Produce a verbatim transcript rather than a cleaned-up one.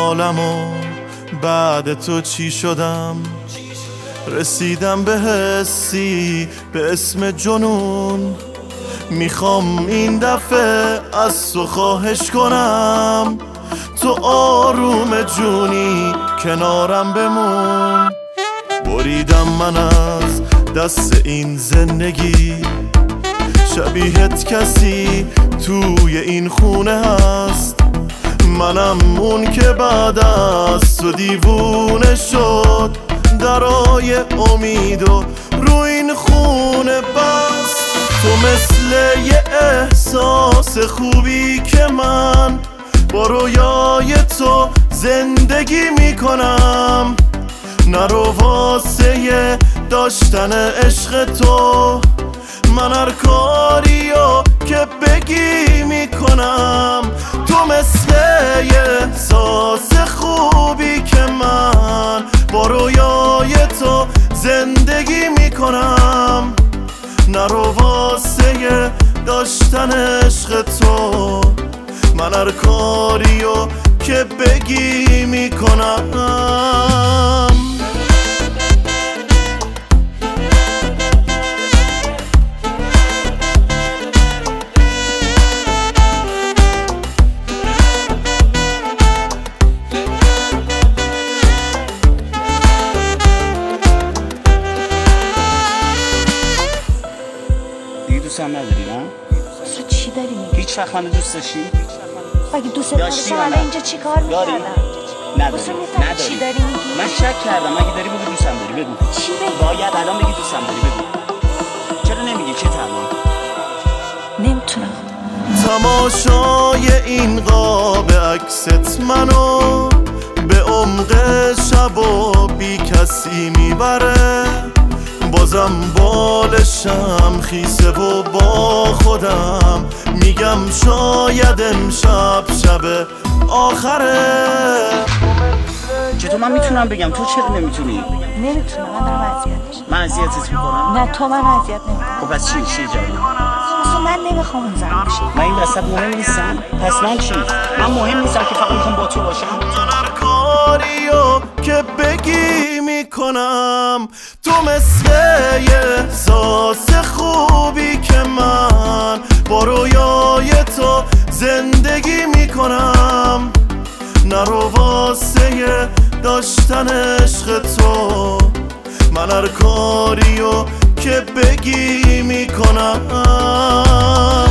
حالمو بعد تو چی شدم، رسیدم به حسی به اسم جنون. میخوام این دفعه از تو خواهش کنم، تو آروم جونی کنارم بمون. بریدم من از دست این زندگی، شبیهت کسی توی این خونه هست. منم اون که بعد از تو دیوونه شد، درای امید و رو این خونه بست. تو مثل یه احساس خوبی که من با رویای تو زندگی میکنم. نرو واسه داشتن عشق تو، من هر کاریو که بگی میکنم. تو مثل یه احساس خوبی که من با رویای تو زندگی میکنم. نرو واسه داشتن عشق تو، من هر کاریو که بگی میکنم. دوستم نداری نه؟ تو چی داری میگی؟ هیچ وقت منو دوست داشتی؟ مگه دوست داشتی من اینجا چی کار میکردم؟ نداری؟ نداری؟ چی داری میگی؟ من شک کردم. مگه داری بگو دوستم داری بگو. چی بگی؟ باید الان بگی دوستم داری بگو. چرا نمیگی؟ چه تمام؟ نمیتونم. تماشای این قاب عکست منو به عمق شب و بی کسی میبره. بازم بالشم خیسه و با خودم میگم شاید امشب شب آخره. چطور من میتونم بگم تو چرا نمیتونی؟ نمیتونم. من دارم اذیت میشم. من اذیتت میکنم؟ نه تو من اذیت نمیکنم. خب پس چی؟ چی جایی؟ اصلا من نمیخوام اون زن بشم. من این وسط مهم نیستم؟ پس من چی؟ من مهم نیستم که فقط میخوام با تو باشم؟ هر کاریو که بگی میکنم. تو مثل یه احساس خوبی که من با رویای تو زندگی میکنم. نرو واسه داشتن عشق تو، من هر کاریو که بگی میکنم.